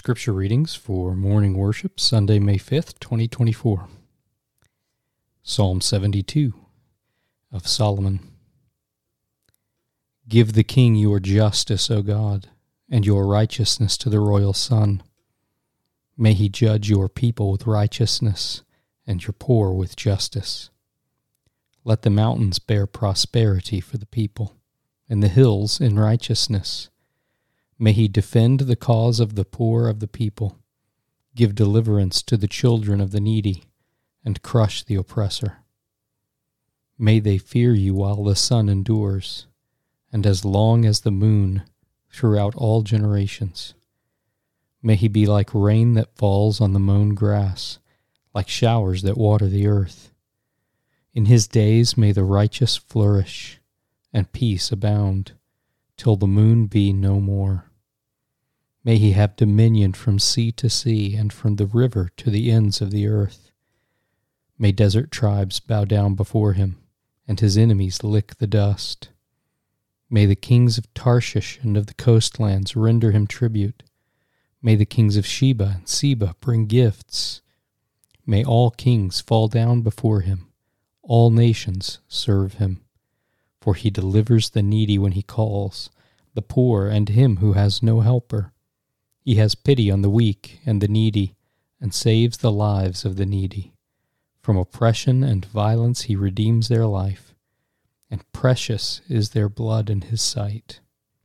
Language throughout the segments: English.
Scripture readings for morning worship, Sunday, May 5th, 2024. Psalm 72 of Solomon. Give the king your justice, O God, and your righteousness to the royal son. May he judge your people with righteousness, and your poor with justice. Let the mountains bear prosperity for the people, and the hills in righteousness. May he defend the cause of the poor of the people, give deliverance to the children of the needy, and crush the oppressor. May they fear you while the sun endures, and as long as the moon throughout all generations. May he be like rain that falls on the mown grass, like showers that water the earth. In his days may the righteous flourish, and peace abound, till the moon be no more. May he have dominion from sea to sea, and from the river to the ends of the earth. May desert tribes bow down before him, and his enemies lick the dust. May the kings of Tarshish and of the coastlands render him tribute. May the kings of Sheba and Seba bring gifts. May all kings fall down before him, all nations serve him. For he delivers the needy when he calls, the poor and him who has no helper. He has pity on the weak and the needy, and saves the lives of the needy. From oppression and violence he redeems their life, and precious is their blood in his sight.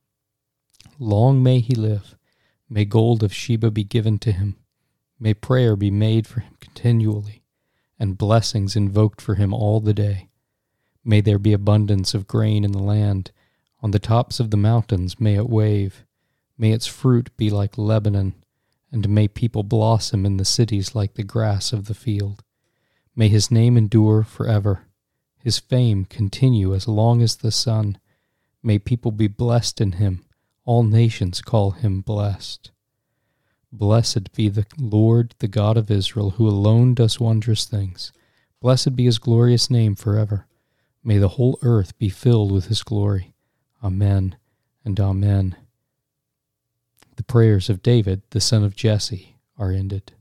Long may he live. May gold of Sheba be given to him. May prayer be made for him continually, and blessings invoked for him all the day. May there be abundance of grain in the land. On the tops of the mountains may it wave. May its fruit be like Lebanon, and may people blossom in the cities like the grass of the field. May his name endure forever, his fame continue as long as the sun. May people be blessed in him, all nations call him blessed. Blessed be the Lord, the God of Israel, who alone does wondrous things. Blessed be his glorious name forever. May the whole earth be filled with his glory. Amen and amen. The prayers of David, the son of Jesse, are ended.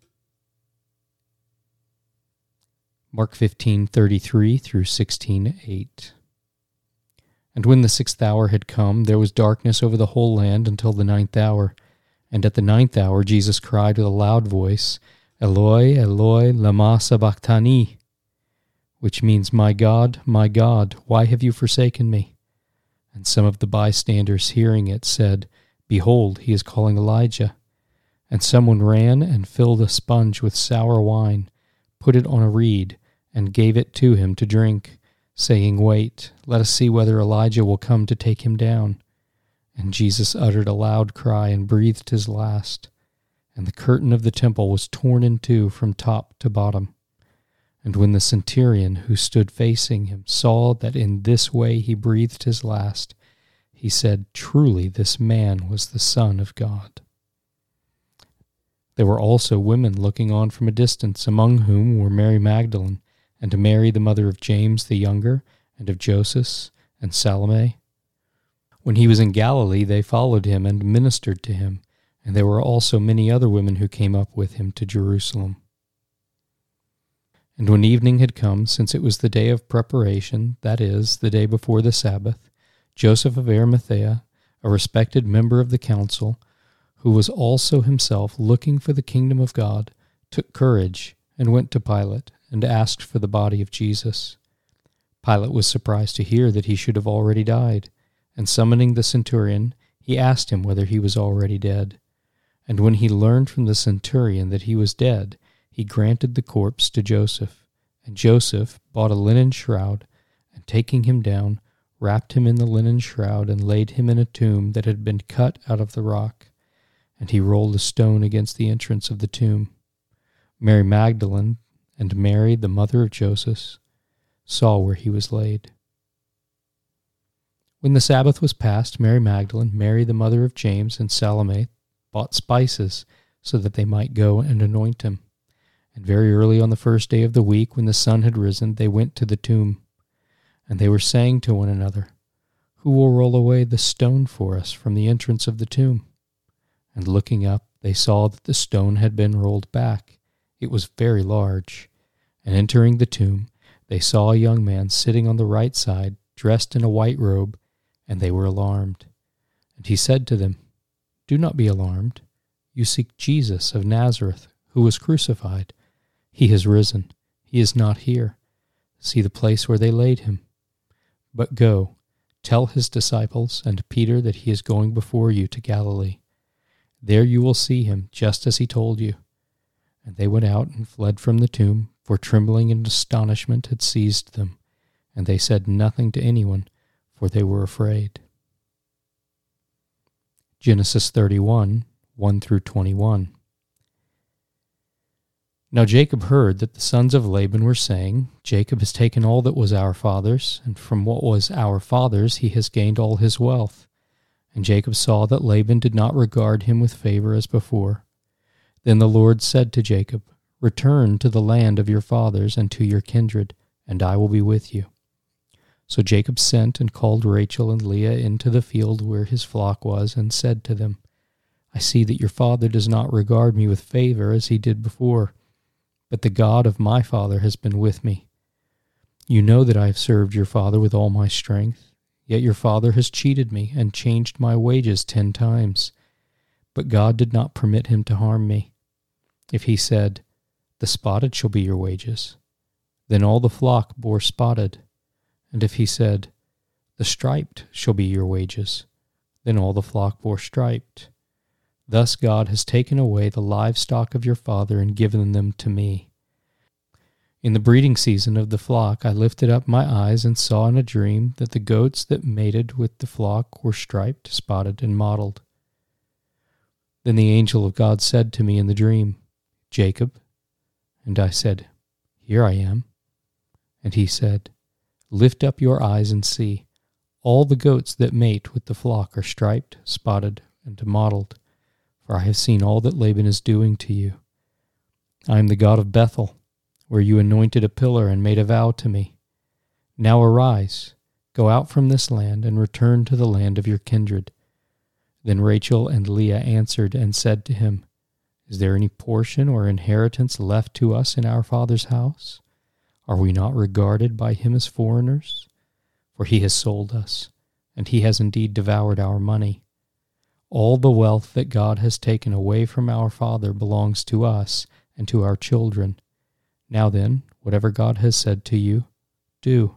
Mark 15:33 through 16:8. And when the 6th hour had come, there was darkness over the whole land until the 9th hour. And at the 9th hour Jesus cried with a loud voice, Eloi, Eloi, lama sabachthani, which means, my God, why have you forsaken me? And some of the bystanders hearing it said, Behold, he is calling Elijah. And someone ran and filled a sponge with sour wine, put it on a reed, and gave it to him to drink, saying, Wait, let us see whether Elijah will come to take him down. And Jesus uttered a loud cry and breathed his last. And the curtain of the temple was torn in two from top to bottom. And when the centurion who stood facing him saw that in this way he breathed his last, he said, Truly this man was the Son of God. There were also women looking on from a distance, among whom were Mary Magdalene, and Mary the mother of James the younger, and of Joseph, and Salome. When he was in Galilee, they followed him and ministered to him, and there were also many other women who came up with him to Jerusalem. And when evening had come, since it was the day of preparation, that is, the day before the Sabbath, Joseph of Arimathea, a respected member of the council, who was also himself looking for the kingdom of God, took courage and went to Pilate and asked for the body of Jesus. Pilate was surprised to hear that he should have already died, and summoning the centurion, he asked him whether he was already dead. And when he learned from the centurion that he was dead, he granted the corpse to Joseph. And Joseph bought a linen shroud, and taking him down, wrapped him in the linen shroud, and laid him in a tomb that had been cut out of the rock. And he rolled a stone against the entrance of the tomb. Mary Magdalene and Mary, the mother of Joseph, saw where he was laid. When the Sabbath was past, Mary Magdalene, Mary, the mother of James, and Salome bought spices so that they might go and anoint him. And very early on the first day of the week, when the sun had risen, they went to the tomb. And they were saying to one another, Who will roll away the stone for us from the entrance of the tomb? And looking up, they saw that the stone had been rolled back. It was very large. And entering the tomb, they saw a young man sitting on the right side, dressed in a white robe, and they were alarmed. And he said to them, "Do not be alarmed. You seek Jesus of Nazareth, who was crucified. He has risen. He is not here. See the place where they laid him. But go, tell his disciples and Peter that he is going before you to Galilee. There you will see him, just as he told you." And they went out and fled from the tomb, for trembling and astonishment had seized them, and they said nothing to anyone, for they were afraid. Genesis 31, 1 through 21. Now Jacob heard that the sons of Laban were saying, "Jacob has taken all that was our father's, and from what was our father's he has gained all his wealth." And Jacob saw that Laban did not regard him with favor as before. Then the Lord said to Jacob, "Return to the land of your fathers and to your kindred, and I will be with you." So Jacob sent and called Rachel and Leah into the field where his flock was, and said to them, "I see that your father does not regard me with favor as he did before, but the God of my father has been with me. You know that I have served your father with all my strength, yet your father has cheated me and changed my wages 10 times. But God did not permit him to harm me. If he said, 'The spotted shall be your wages,' then all the flock bore spotted. And if he said, 'The striped shall be your wages,' then all the flock bore striped. Thus God has taken away the livestock of your father and given them to me. In the breeding season of the flock I lifted up my eyes and saw in a dream that the goats that mated with the flock were striped, spotted, and mottled. Then the angel of God said to me in the dream, 'Jacob?' And I said, 'Here I am.' And he said, 'Lift up your eyes and see. All the goats that mate with the flock are striped, spotted, and mottled, for I have seen all that Laban is doing to you. I am the God of Bethel, where you anointed a pillar and made a vow to me. Now arise, go out from this land, and return to the land of your kindred.' Then Rachel and Leah answered and said to him, 'Is there any portion or inheritance left to us in our father's house? Are we not regarded by him as foreigners? For he has sold us, and he has indeed devoured our money. All the wealth that God has taken away from our father belongs to us and to our children. Now then, whatever God has said to you, do.'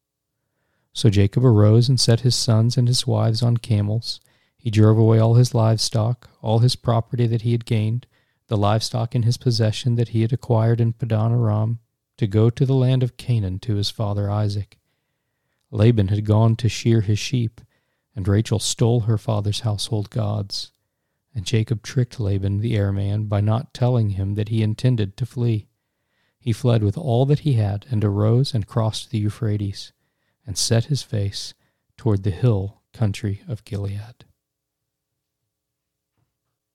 So Jacob arose and set his sons and his wives on camels. He drove away all his livestock, all his property that he had gained, the livestock in his possession that he had acquired in Padan Aram, to go to the land of Canaan to his father Isaac. Laban had gone to shear his sheep, and Rachel stole her father's household gods. And Jacob tricked Laban the Aramean by not telling him that he intended to flee. He fled with all that he had, and arose and crossed the Euphrates, and set his face toward the hill country of Gilead.